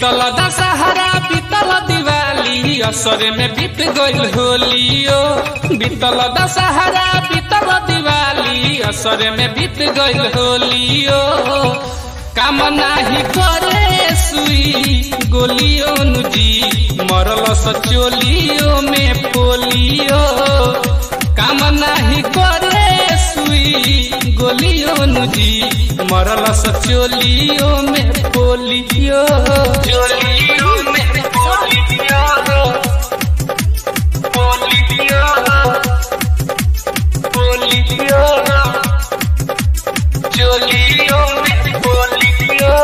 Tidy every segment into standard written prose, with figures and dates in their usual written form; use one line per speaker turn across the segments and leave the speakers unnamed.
बीतल दशहरा बीतल दिवाली असर में बीत गइल होलियो। बीतल दशहरा बीतल दिवाली असर में बीत गइल होलियो। काम नाही करे सुई गोलियो नुजी मरल सचोलियो में पोलियो। काम नाही करे सुई गोलियो नुजी मरल सचोलियो में पोलियो। चोलियो में पोलियो पोलियो पोलियो चोलियो में पोलियो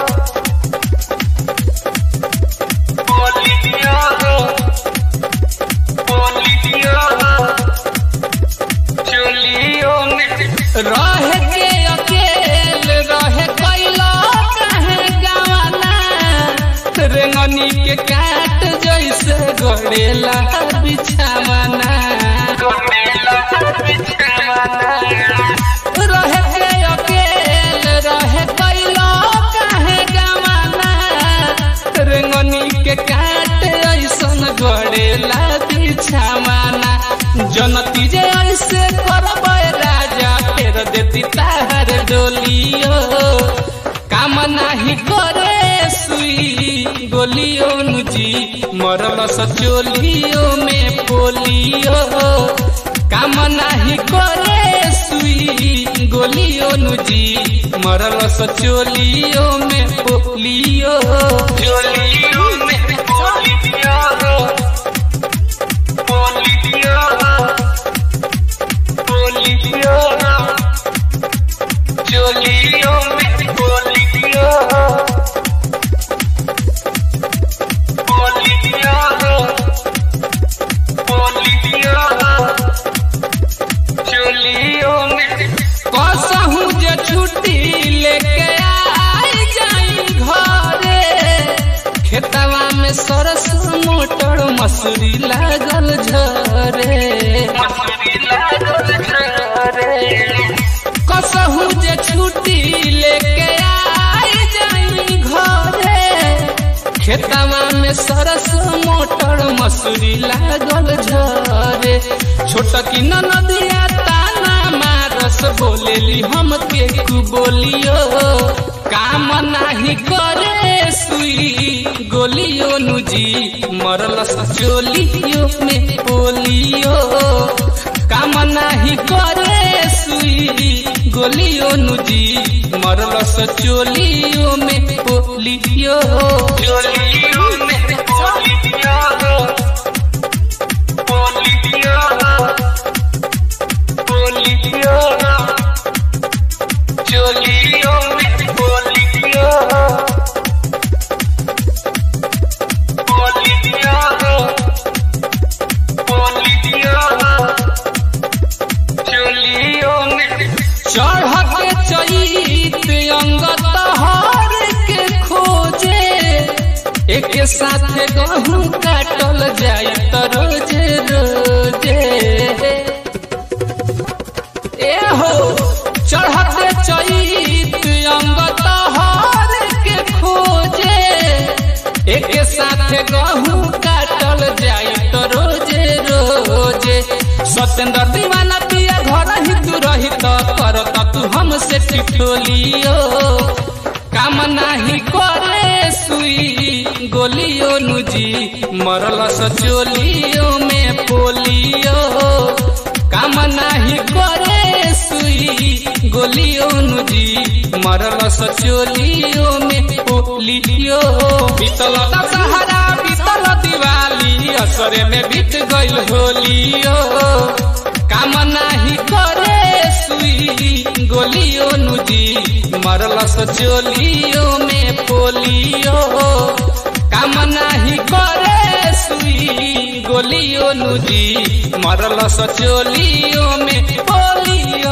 पोलियो पोलियो चोलियो में रह के अकेल रहे कैला कहे गवाना। रेंगनी के काट जैसे गड़ेला बिछावाना रह के अकेल रहे कैला कहे गवाना। रेंगनी के काट ऐसन गड़ेला बिछावाना। जनती जे ऐसे करबै राजा फेर देती तार डोलियो। काम नाही करे सुई गोलियो नुजी मरल सचोलियो में पोलियो। काम नाही करे सुई गोलियो नुजी मरल सचोलियो में पोलियो। चोलियो में पोलियो पोलियो पोलियो चोलियो में पोलियो पोलियो पोलियो चोलियो में कसहू जे छुट्टी लेके आई जाई घरे। खेतवा में सरस मोटर मसूरी लागल झरे कसहू जे छुट्टी लेके आई जाई घरे। खेतवा में सरस मोटर मसूरी लागल झरे। छोटकी ननदिया ताना मारस बोलेली हमके बोलियो। काम नाही करे सुई गोलियो नुजी मरल सचोलियो में पोलियो। काम नाही करे सुई गोलियो नुजी मरल सचोलियो में पोलियो। चोलियो में पोलियो पोलियो पोलियो चोलियो में पोलियो पोलियो पोलियो चोलियो में चढ़ के चैत अंगत हर के खोजे। एक साथ गहूँ काटल जाई त रोजे रोजे। एहो चढ़ते चैत अंगत हर के खोजे। एक साथ गहूँ काटल जाई त रोजे रोजे। सत्येंद्र दीवाना पिया घर ही तू रही त करत तू हमसे टिटोलियो। काम नाही करे सुई गोलियो नुजी मरल सचोलियो में पोलियो। काम नाही करे सुई गोलियो नुजी मरल सचोलियो में पोलियो। बीतल दशहरा बीतल दिवाली असरे में बीत गइल होलियो। काम नाही करे सुई गोलियो नुजी मरल सचोलियो में पोलियो। काम नाही करे सुई गोलियो नुजी मरल सचोलियो में पोलियो।